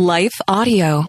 Life Audio.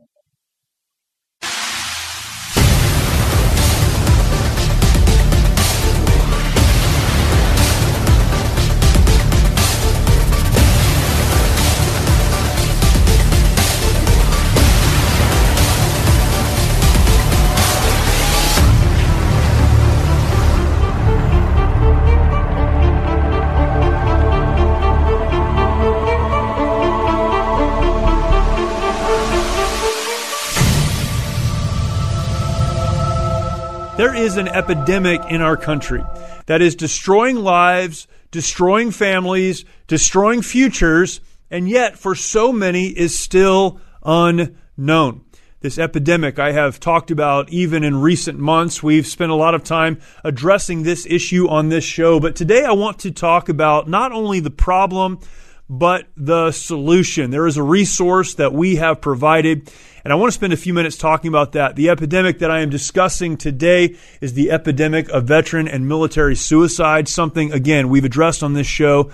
There is an epidemic in our country that is destroying lives, destroying families, destroying futures, and yet for so many is still unknown. This epidemic I have talked about even in recent months. We've spent a lot of time addressing this issue on this show, but today I want to talk about not only the problem, but the solution. There is a resource that we have provided, and I want to spend a few minutes talking about that. The epidemic that I am discussing today is the epidemic of veteran and military suicide, something, again, we've addressed on this show.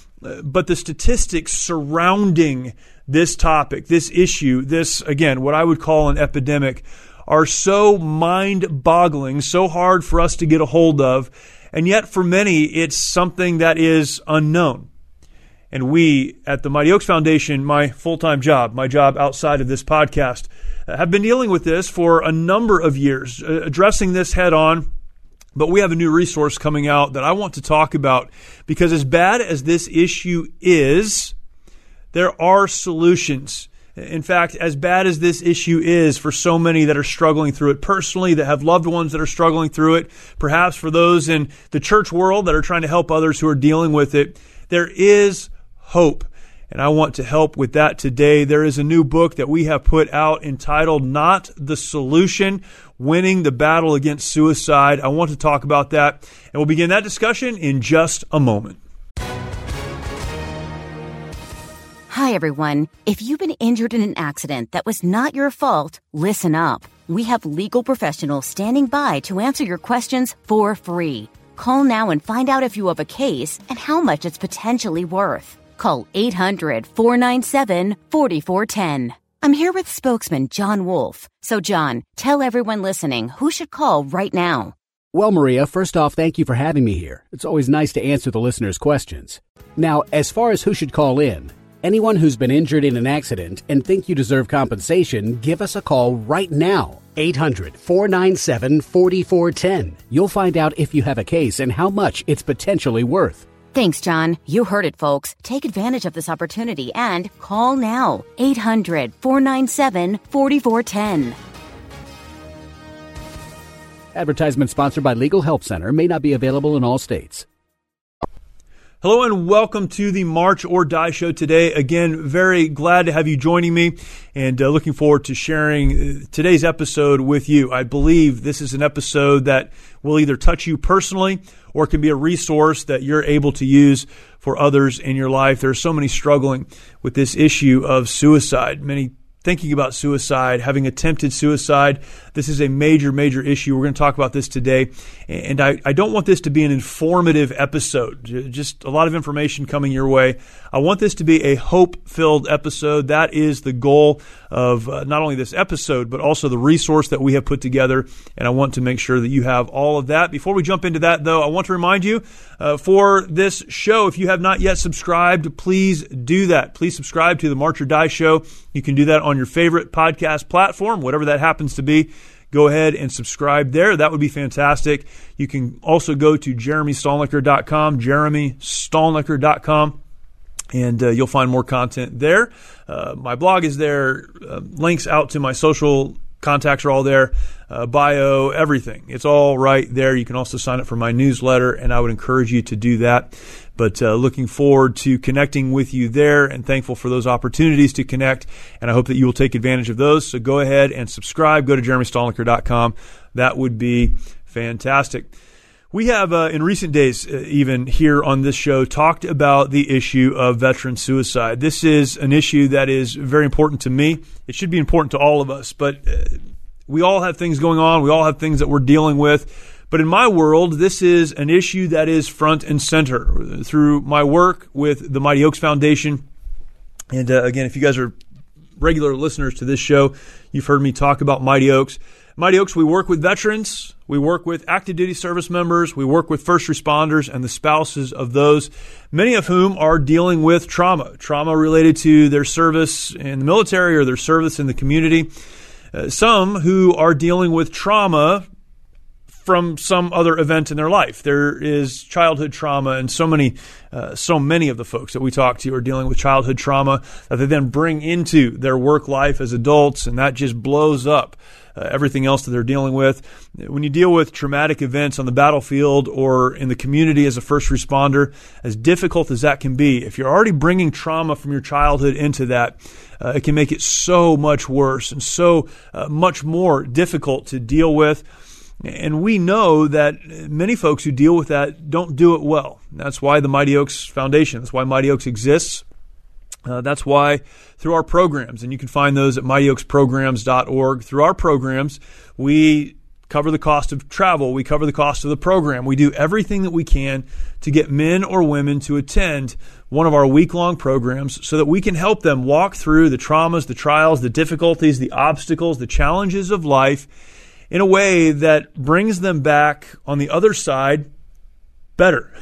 But the statistics surrounding this topic, this issue, this, again, what I would call an epidemic, are so mind-boggling, so hard for us to get a hold of, and yet for many, it's something that is unknown. And we at the Mighty Oaks Foundation, my full-time job, my job outside of this podcast, have been dealing with this for a number of years, addressing this head on. But we have a new resource coming out that I want to talk about because as bad as this issue is, there are solutions. In fact, as bad as this issue is for so many that are struggling through it personally, that have loved ones that are struggling through it, perhaps for those in the church world that are trying to help others who are dealing with it, there is hope. And I want to help with that today. There is a new book that we have put out entitled Not the Solution, Winning the Battle Against Suicide. I want to talk about that, and we'll begin that discussion in just a moment. Hi, everyone. If you've been injured in an accident that was not your fault, listen up. We have legal professionals standing by to answer your questions for free. Call now and find out if you have a case and how much it's potentially worth. Call 800-497-4410. I'm here with spokesman John Wolf. So, John, tell everyone listening who should call right now. Well, Maria, first off, thank you for having me here. It's always nice to answer the listeners' questions. Now, as far as who should call in, anyone who's been injured in an accident and think you deserve compensation, give us a call right now. 800-497-4410. You'll find out if you have a case and how much it's potentially worth. Thanks, John. You heard it, folks. Take advantage of this opportunity and call now. 800-497-4410. Advertisement sponsored by Legal Help Center. May not be available in all states. Hello and welcome to the March or Die Show today. Again, very glad to have you joining me and looking forward to sharing today's episode with you. I believe this is an episode that will either touch you personally or can be a resource that you're able to use for others in your life. There are so many struggling with this issue of suicide, many thinking about suicide, having attempted suicide. This is a major, major issue. We're going to talk about this today. And I don't want this to be an informative episode, just a lot of information coming your way. I want this to be a hope-filled episode. That is the goal of not only this episode, but also the resource that we have put together. And I want to make sure that you have all of that. Before we jump into that, though, I want to remind you for this show, if you have not yet subscribed, please do that. Please subscribe to the March or Die Show. You can do that on your favorite podcast platform, whatever that happens to be. Go ahead and subscribe there. That would be fantastic. You can also go to jeremystallnecker.com, jeremystallnecker.com, and you'll find more content there. My blog is there. Links out to my social contacts are all there. Bio, everything. It's all right there. You can also sign up for my newsletter, and I would encourage you to do that. But looking forward to connecting with you there and thankful for those opportunities to connect. And I hope that you will take advantage of those. So go ahead and subscribe. Go to jeremystallnecker.com. That would be fantastic. We have, in recent days, even here on this show, talked about the issue of veteran suicide. This is an issue that is very important to me. It should be important to all of us. But we all have things going on. We all have things that we're dealing with. But in my world, this is an issue that is front and center through my work with the Mighty Oaks Foundation. And again, if you guys are regular listeners to this show, you've heard me talk about Mighty Oaks. Mighty Oaks, we work with veterans, we work with active duty service members, we work with first responders and the spouses of those, many of whom are dealing with trauma related to their service in the military or their service in the community. Some who are dealing with trauma from some other event in their life. There is childhood trauma, and so many of the folks that we talk to are dealing with childhood trauma that they then bring into their work life as adults, and that just blows up everything else that they're dealing with. When you deal with traumatic events on the battlefield or in the community as a first responder, as difficult as that can be, if you're already bringing trauma from your childhood into that, it can make it so much worse and so much more difficult to deal with. And we know that many folks who deal with that don't do it well. That's why the Mighty Oaks Foundation, that's why Mighty Oaks exists. That's why through our programs, and you can find those at mightyoaksprograms.org, through our programs, we cover the cost of travel, we cover the cost of the program. We do everything that we can to get men or women to attend one of our week-long programs so that we can help them walk through the traumas, the trials, the difficulties, the obstacles, the challenges of life in a way that brings them back on the other side better.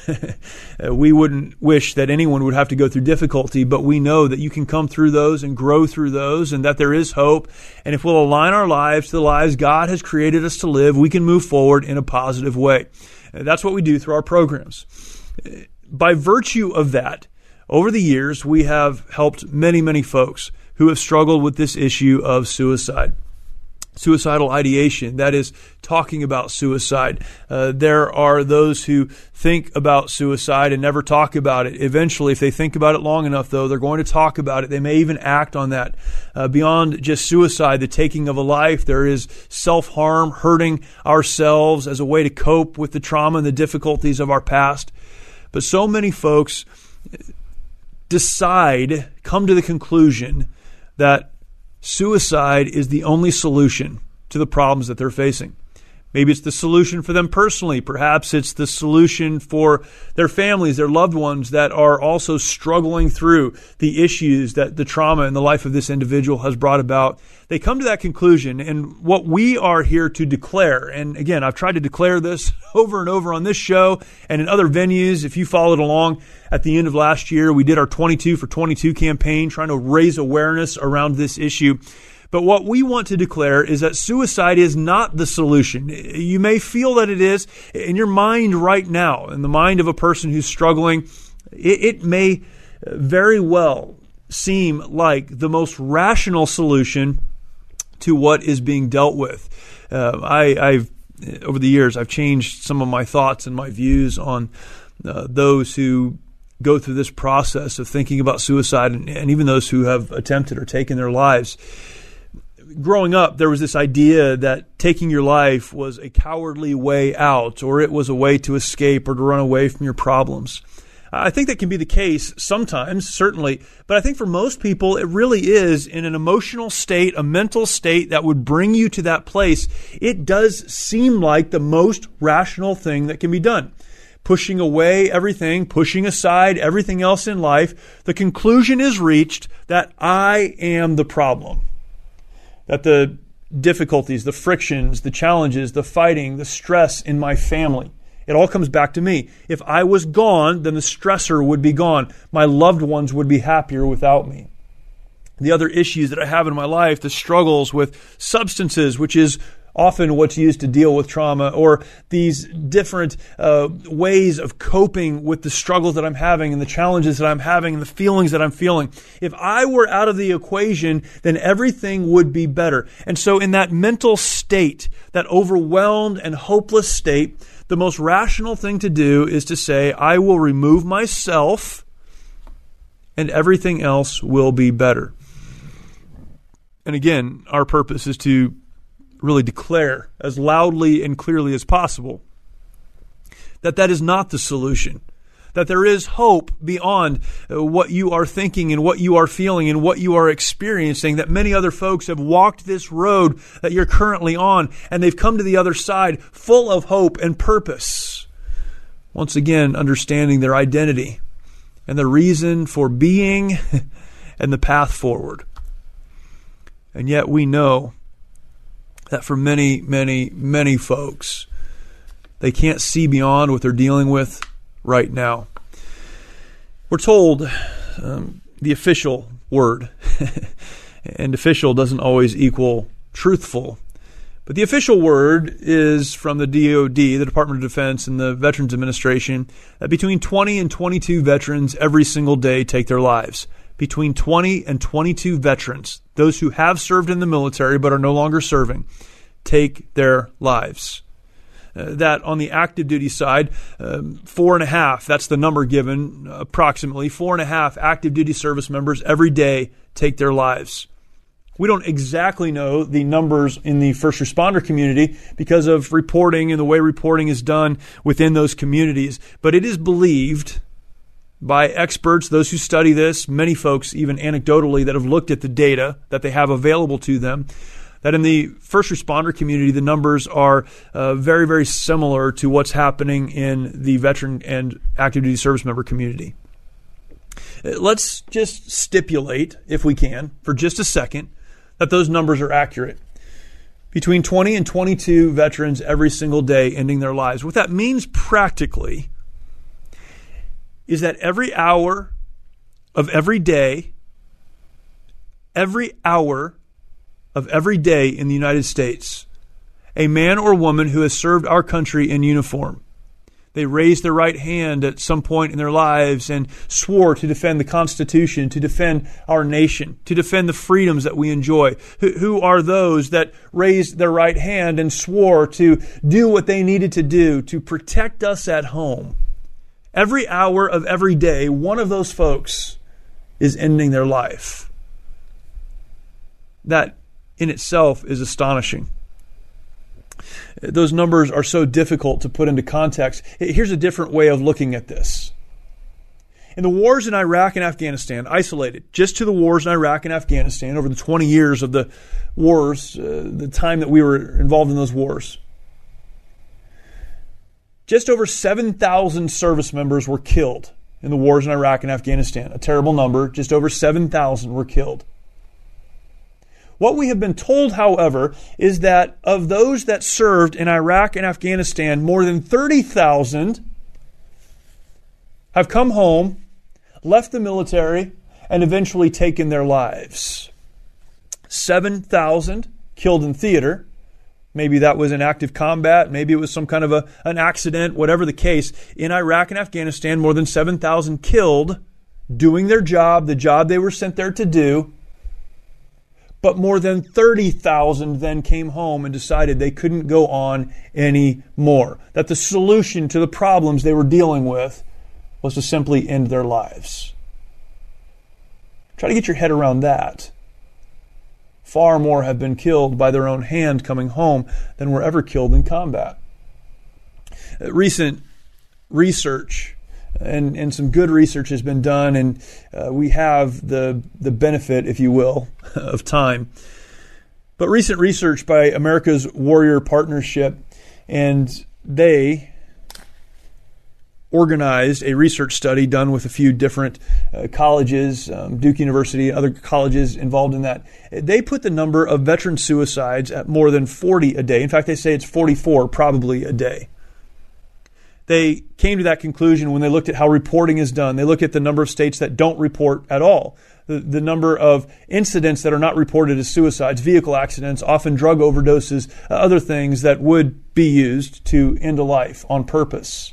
We wouldn't wish that anyone would have to go through difficulty, but we know that you can come through those and grow through those, and that there is hope. And if we'll align our lives to the lives God has created us to live, we can move forward in a positive way. That's what we do through our programs. By virtue of that, over the years, we have helped many, many folks who have struggled with this issue of suicide. Suicidal ideation, that is talking about suicide. There are those who think about suicide and never talk about it. Eventually, if they think about it long enough, though, they're going to talk about it. They may even act on that. Beyond just suicide, the taking of a life, there is self-harm, hurting ourselves as a way to cope with the trauma and the difficulties of our past. But so many folks come to the conclusion that suicide is the only solution to the problems that they're facing. Maybe it's the solution for them personally. Perhaps it's the solution for their families, their loved ones that are also struggling through the issues that the trauma in the life of this individual has brought about. They come to that conclusion, and what we are here to declare, and again, I've tried to declare this over and over on this show and in other venues. If you followed along at the end of last year, we did our 22 for 22 campaign trying to raise awareness around this issue. But what we want to declare is that suicide is not the solution. You may feel that it is in your mind right now, in the mind of a person who's struggling. It may very well seem like the most rational solution to what is being dealt with. I've over the years, I've changed some of my thoughts and my views on those who go through this process of thinking about suicide, and even those who have attempted or taken their lives. Growing up, there was this idea that taking your life was a cowardly way out, or it was a way to escape or to run away from your problems. I think that can be the case sometimes, certainly, but I think for most people, it really is in an emotional state, a mental state that would bring you to that place. It does seem like the most rational thing that can be done. Pushing away everything, pushing aside everything else in life, the conclusion is reached that I am the problem. That the difficulties, the frictions, the challenges, the fighting, the stress in my family, it all comes back to me. If I was gone, then the stressor would be gone. My loved ones would be happier without me. The other issues that I have in my life, the struggles with substances, which is often what's used to deal with trauma, or these different ways of coping with the struggles that I'm having and the challenges that I'm having and the feelings that I'm feeling. If I were out of the equation, then everything would be better. And so in that mental state, that overwhelmed and hopeless state, the most rational thing to do is to say, I will remove myself and everything else will be better. And again, our purpose is to really declare as loudly and clearly as possible that that is not the solution, that there is hope beyond what you are thinking and what you are feeling and what you are experiencing, that many other folks have walked this road that you're currently on, and they've come to the other side full of hope and purpose. Once again, understanding their identity and the reason for being and the path forward. And yet we know that for many, many, many folks, they can't see beyond what they're dealing with right now. We're told the official word, and official doesn't always equal truthful, but the official word is from the DoD, the Department of Defense, and the Veterans Administration, that between 20 and 22 veterans every single day take their lives. Between 20 and 22 veterans, those who have served in the military but are no longer serving, take their lives. That on the active duty side, 4.5, that's the number given, approximately 4.5 active duty service members every day take their lives. We don't exactly know the numbers in the first responder community because of reporting and the way reporting is done within those communities, but it is believed by experts, those who study this, many folks even anecdotally that have looked at the data that they have available to them, that in the first responder community, the numbers are very, very similar to what's happening in the veteran and active duty service member community. Let's just stipulate, if we can, for just a second, that those numbers are accurate. Between 20 and 22 veterans every single day ending their lives. What that means practically is that every hour of every day in the United States, a man or woman who has served our country in uniform, they raised their right hand at some point in their lives and swore to defend the Constitution, to defend our nation, to defend the freedoms that we enjoy. Who are those that raised their right hand and swore to do what they needed to do to protect us at home? Every hour of every day, one of those folks is ending their life. That in itself is astonishing. Those numbers are so difficult to put into context. Here's a different way of looking at this. In the wars in Iraq and Afghanistan, isolated just to the wars in Iraq and Afghanistan over the 20 years of the wars, the time that we were involved in those wars, just over 7,000 service members were killed in the wars in Iraq and Afghanistan. A terrible number. Just over 7,000 were killed. What we have been told, however, is that of those that served in Iraq and Afghanistan, more than 30,000 have come home, left the military, and eventually taken their lives. 7,000 killed in theater. Maybe that was in active combat. Maybe it was some kind of an accident, whatever the case. In Iraq and Afghanistan, more than 7,000 killed doing their job, the job they were sent there to do. But more than 30,000 then came home and decided they couldn't go on anymore. That the solution to the problems they were dealing with was to simply end their lives. Try to get your head around that. Far more have been killed by their own hand coming home than were ever killed in combat. Recent research and some good research has been done, and we have the benefit, if you will, of time. But recent research by America's Warrior Partnership, and they organized a research study done with a few different colleges, Duke University, other colleges involved in that. They put the number of veteran suicides at more than 40 a day. In fact, they say it's 44 probably a day. They came to that conclusion when they looked at how reporting is done. They look at the number of states that don't report at all. The number of incidents that are not reported as suicides, vehicle accidents, often drug overdoses, other things that would be used to end a life on purpose.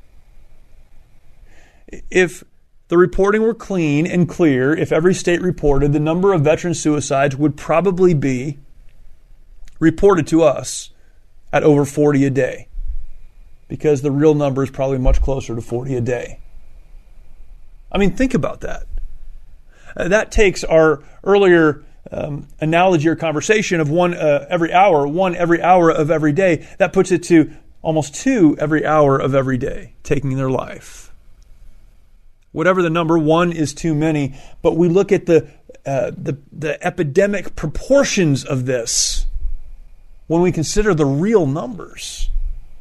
If the reporting were clean and clear, if every state reported, the number of veteran suicides would probably be reported to us at over 40 a day, because the real number is probably much closer to 40 a day. I mean, think about that. That takes our earlier analogy or conversation of one every hour of every day. That puts it to almost 2 every hour of every day taking their life. Whatever the number, 1 is too many. But we look at the epidemic proportions of this when we consider the real numbers.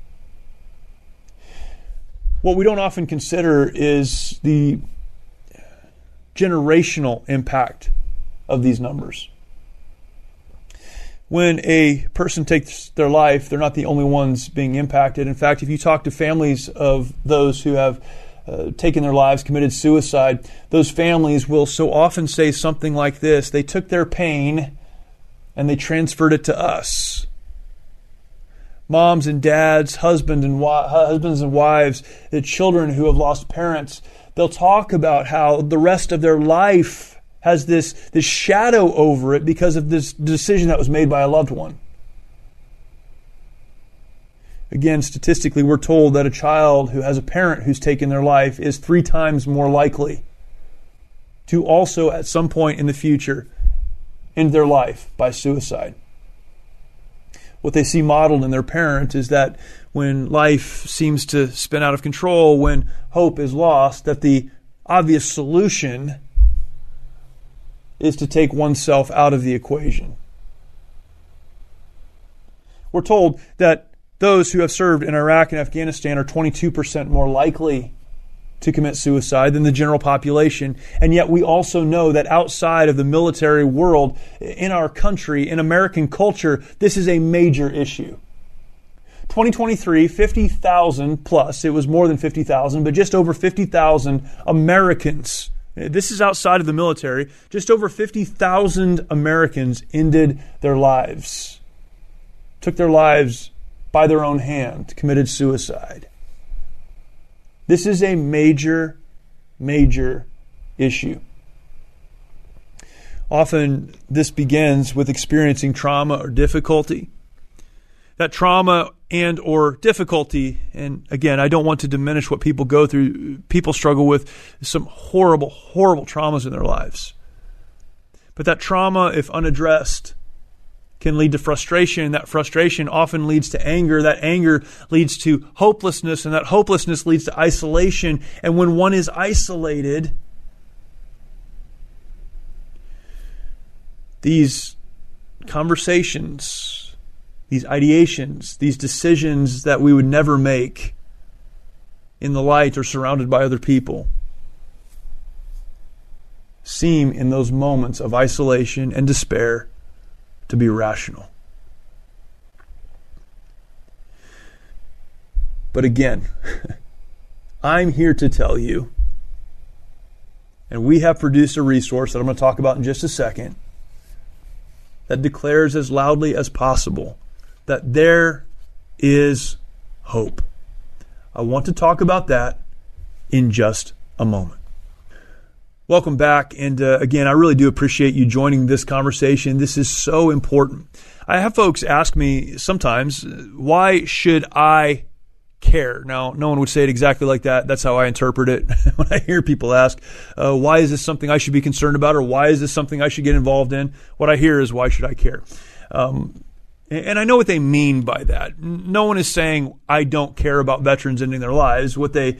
What we don't often consider is the generational impact of these numbers. When a person takes their life, they're not the only ones being impacted. In fact, if you talk to families of those who have taken their lives, committed suicide, those families will so often say something like this: they took their pain and they transferred it to us. Moms and dads, husbands and wives, the children who have lost parents, they'll talk about how the rest of their life has this shadow over it because of this decision that was made by a loved one. Again, statistically, we're told that a child who has a parent who's taken their life is 3 times more likely to also, at some point in the future, end their life by suicide. What they see modeled in their parent is that when life seems to spin out of control, when hope is lost, that the obvious solution is to take oneself out of the equation. We're told that those who have served in Iraq and Afghanistan are 22% more likely to commit suicide than the general population. And yet we also know that outside of the military world, in our country, in American culture, this is a major issue. 2023, 50,000 plus, it was more than 50,000, but just over 50,000 Americans, this is outside of the military, just over 50,000 Americans ended their lives, took their lives by their own hand, committed suicide. This is a major, major issue. Often this begins with experiencing trauma or difficulty. That trauma and or difficulty, and again, I don't want to diminish what people go through. People struggle with some horrible, horrible traumas in their lives. But that trauma, if unaddressed, can lead to frustration. That frustration often leads to anger. That anger leads to hopelessness, and that hopelessness leads to isolation. And when one is isolated, these conversations, these ideations, these decisions that we would never make in the light or surrounded by other people seem in those moments of isolation and despair to be rational. But again, I'm here to tell you, and we have produced a resource that I'm going to talk about in just a second, that declares as loudly as possible that there is hope. I want to talk about that in just a moment. Welcome back, and again, I really do appreciate you joining this conversation. This is so important. I have folks ask me sometimes, why should I care? Now, no one would say it exactly like that. That's how I interpret it. When I hear people ask, why is this something I should be concerned about, or why is this something I should get involved in? What I hear is, why should I care? And I know what they mean by that. No one is saying, I don't care about veterans ending their lives. What they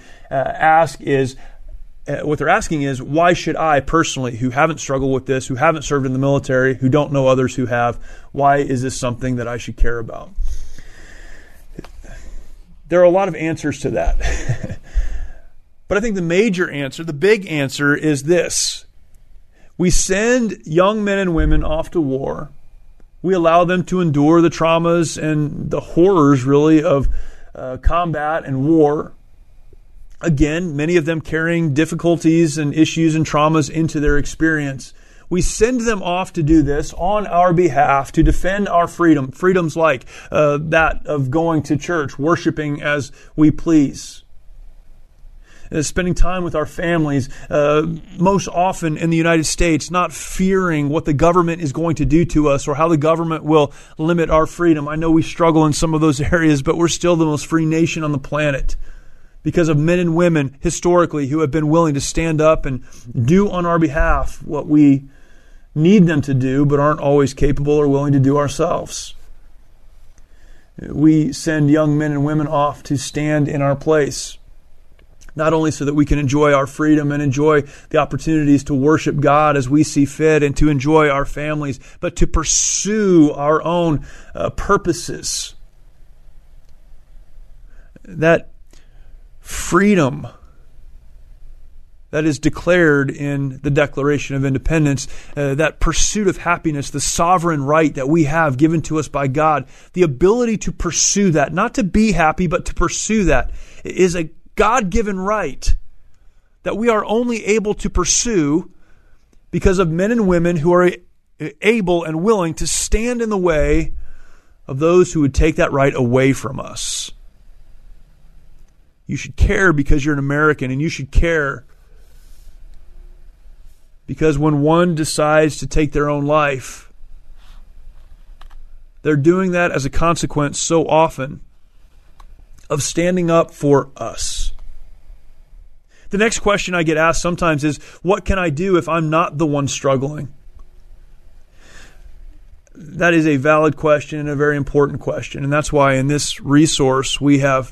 what they're asking is, why should I personally, who haven't struggled with this, who haven't served in the military, who don't know others who have, why is this something that I should care about? There are a lot of answers to that. But I think the major answer, the big answer, is this. We send young men and women off to war. We allow them to endure the traumas and the horrors, really, of combat and war. Again, many of them carrying difficulties and issues and traumas into their experience. We send them off to do this on our behalf, to defend our freedom. Freedoms like that of going to church, worshiping as we please. Spending time with our families, most often in the United States, not fearing what the government is going to do to us or how the government will limit our freedom. I know we struggle in some of those areas, but we're still the most free nation on the planet, because of men and women historically who have been willing to stand up and do on our behalf what we need them to do, but aren't always capable or willing to do ourselves. We send young men and women off to stand in our place, not only so that we can enjoy our freedom and enjoy the opportunities to worship God as we see fit and to enjoy our families, but to pursue our own purposes. That freedom that is declared in the Declaration of Independence, that pursuit of happiness, the sovereign right that we have given to us by God, the ability to pursue that, not to be happy, but to pursue that, is a God-given right that we are only able to pursue because of men and women who are able and willing to stand in the way of those who would take that right away from us. You should care because you're an American, and you should care because when one decides to take their own life, they're doing that as a consequence so often of standing up for us. The next question I get asked sometimes is, what can I do if I'm not the one struggling? That is a valid question and a very important question. And that's why in this resource we have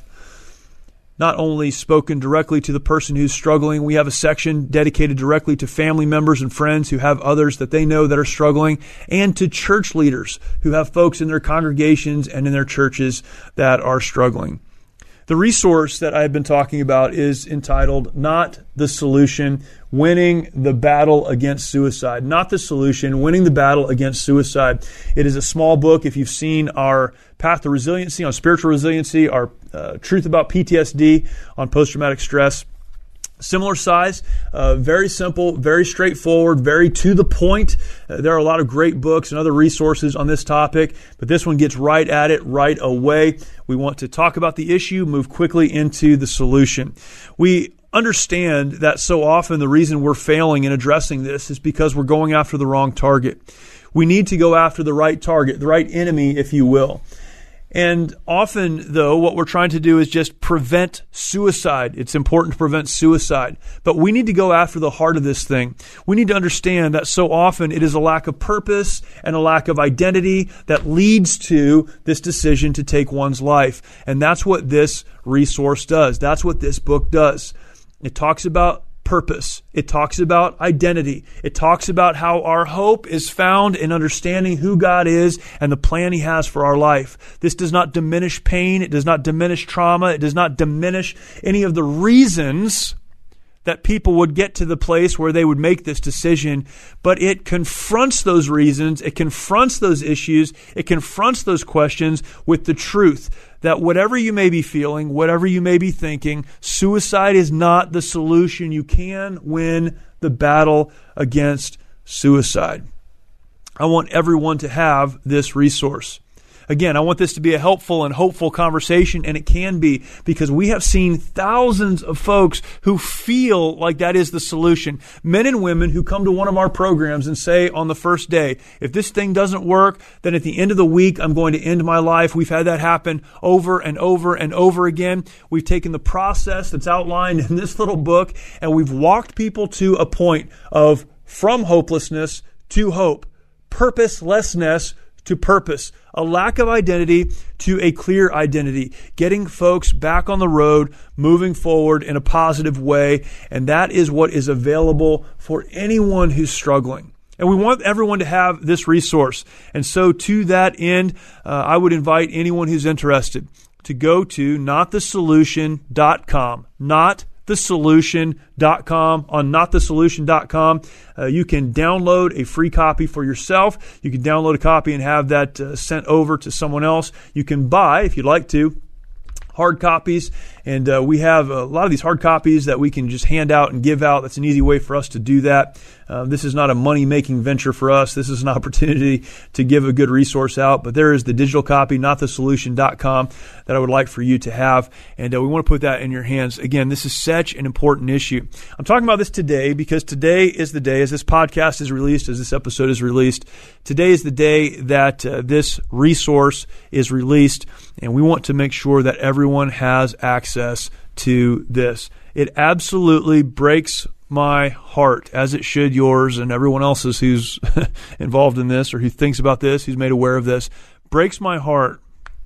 not only spoken directly to the person who's struggling, we have a section dedicated directly to family members and friends who have others that they know that are struggling, and to church leaders who have folks in their congregations and in their churches that are struggling. The resource that I've been talking about is entitled Not the Solution, Winning the Battle Against Suicide. Not the Solution, Winning the Battle Against Suicide. It is a small book. If you've seen our Path to Resiliency on spiritual resiliency, our Truth About PTSD on post-traumatic stress, similar size, very simple, very straightforward, very to the point. There are a lot of great books and other resources on this topic, but this one gets right at it right away. We want to talk about the issue, move quickly into the solution. We understand that so often the reason we're failing in addressing this is because we're going after the wrong target. We need to go after the right target, the right enemy, if you will. And often, though, what we're trying to do is just prevent suicide. It's important to prevent suicide. But we need to go after the heart of this thing. We need to understand that so often it is a lack of purpose and a lack of identity that leads to this decision to take one's life. And that's what this resource does. That's what this book does. It talks about purpose. It talks about identity. It talks about how our hope is found in understanding who God is and the plan He has for our life. This does not diminish pain. It does not diminish trauma. It does not diminish any of the reasons that people would get to the place where they would make this decision, but it confronts those reasons, it confronts those issues, it confronts those questions with the truth that whatever you may be feeling, whatever you may be thinking, suicide is not the solution. You can win the battle against suicide. I want everyone to have this resource. Again, I want this to be a helpful and hopeful conversation, and it can be, because we have seen thousands of folks who feel like that is the solution. Men and women who come to one of our programs and say on the first day, if this thing doesn't work, then at the end of the week, I'm going to end my life. We've had that happen over and over and over again. We've taken the process that's outlined in this little book, and we've walked people to a point of from hopelessness to hope, purposelessness to purpose, a lack of identity to a clear identity, getting folks back on the road, moving forward in a positive way. And that is what is available for anyone who's struggling. And we want everyone to have this resource. And so to that end, I would invite anyone who's interested to go to notthesolution.com, notthesolution.com. On notthesolution.com, you can download a free copy for yourself. You can download a copy and have that sent over to someone else. You can buy, if you'd like to, hard copies, and we have a lot of these hard copies that we can just hand out and give out. That's an easy way for us to do that. This is not a money-making venture for us. This is an opportunity to give a good resource out, but there is the digital copy, notthesolution.com, that I would like for you to have, and we want to put that in your hands. Again, this is such an important issue. I'm talking about this today because today is the day, as this podcast is released, as this episode is released, today is the day that this resource is released, and we want to make sure that everyone has access to this. It absolutely breaks my heart, as it should yours and everyone else's who's involved in this or who thinks about this, who's made aware of this. Breaks my heart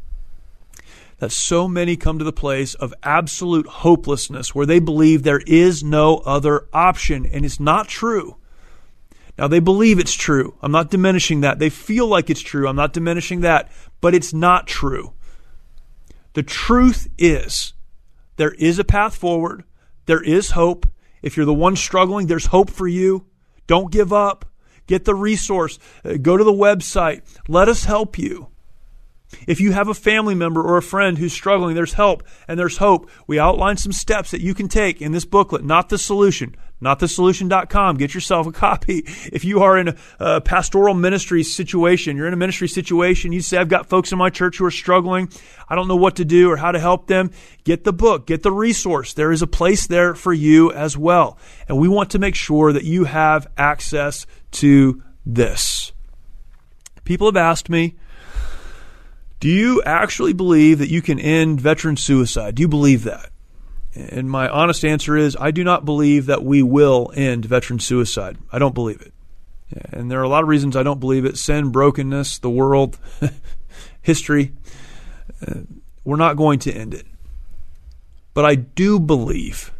that so many come to the place of absolute hopelessness where they believe there is no other option, and it's not true. Now, they believe it's true. I'm not diminishing that. They feel like it's true. I'm not diminishing that, but it's not true. The truth is, there is a path forward. There is hope. If you're the one struggling, there's hope for you. Don't give up. Get the resource. Go to the website. Let us help you. If you have a family member or a friend who's struggling, there's help and there's hope. We outline some steps that you can take in this booklet, Not the Solution, notthesolution.com. Get yourself a copy. If you are in a pastoral ministry situation, you're in a ministry situation, you say, I've got folks in my church who are struggling. I don't know what to do or how to help them. Get the book, get the resource. There is a place there for you as well. And we want to make sure that you have access to this. People have asked me, do you actually believe that you can end veteran suicide? Do you believe that? And my honest answer is, I do not believe that we will end veteran suicide. I don't believe it. And there are a lot of reasons I don't believe it. Sin, brokenness, the world, history. We're not going to end it. But I do believe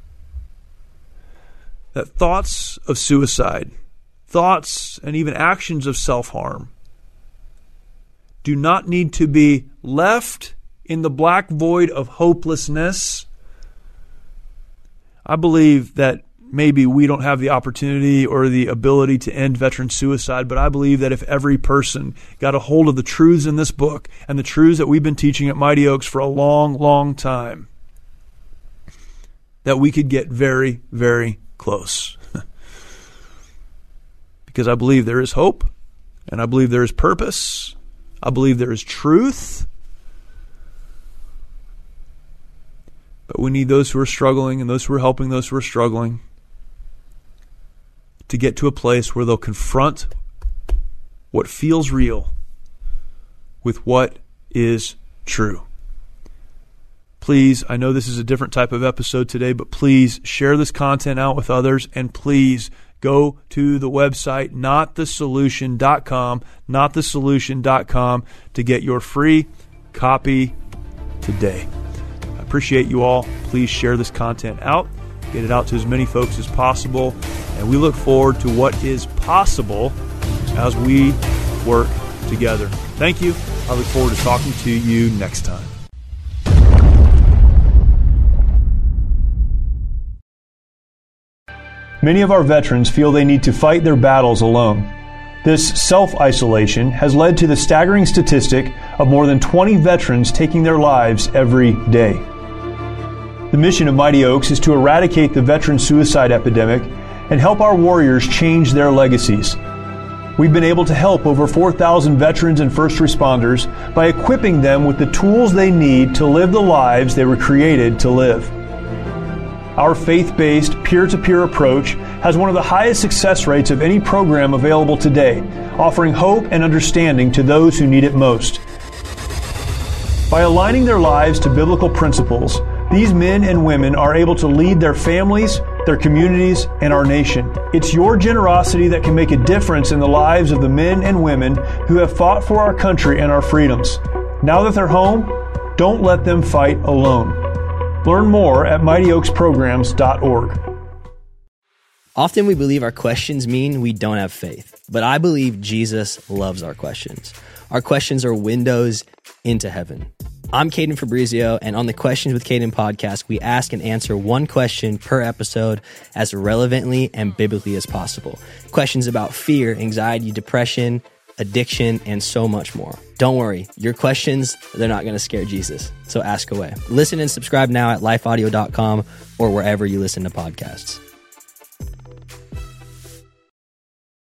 that thoughts of suicide, thoughts and even actions of self-harm do not need to be left in the black void of hopelessness. I believe that maybe we don't have the opportunity or the ability to end veteran suicide, but I believe that if every person got a hold of the truths in this book and the truths that we've been teaching at Mighty Oaks for a long, long time, that we could get very, very close. Because I believe there is hope, and I believe there is purpose. I believe there is truth. But we need those who are struggling and those who are helping those who are struggling to get to a place where they'll confront what feels real with what is true. Please, I know this is a different type of episode today, but please share this content out with others, and please go to the website, notthesolution.com, notthesolution.com, to get your free copy today. I appreciate you all. Please share this content out. Get it out to as many folks as possible. And we look forward to what is possible as we work together. Thank you. I look forward to talking to you next time. Many of our veterans feel they need to fight their battles alone. This self-isolation has led to the staggering statistic of more than 20 veterans taking their lives every day. The mission of Mighty Oaks is to eradicate the veteran suicide epidemic and help our warriors change their legacies. We've been able to help over 4,000 veterans and first responders by equipping them with the tools they need to live the lives they were created to live. Our faith-based, peer-to-peer approach has one of the highest success rates of any program available today, offering hope and understanding to those who need it most. By aligning their lives to biblical principles, these men and women are able to lead their families, their communities, and our nation. It's your generosity that can make a difference in the lives of the men and women who have fought for our country and our freedoms. Now that they're home, don't let them fight alone. Learn more at mightyoaksprograms.org. Often we believe our questions mean we don't have faith, but I believe Jesus loves our questions. Our questions are windows into heaven. I'm Caden Fabrizio, and on the Questions with Caden podcast, we ask and answer one question per episode as relevantly and biblically as possible. Questions about fear, anxiety, depression, addiction, and so much more. Don't worry, your questions, they're not going to scare Jesus, so ask away. Listen and subscribe now at lifeaudio.com or wherever you listen to podcasts.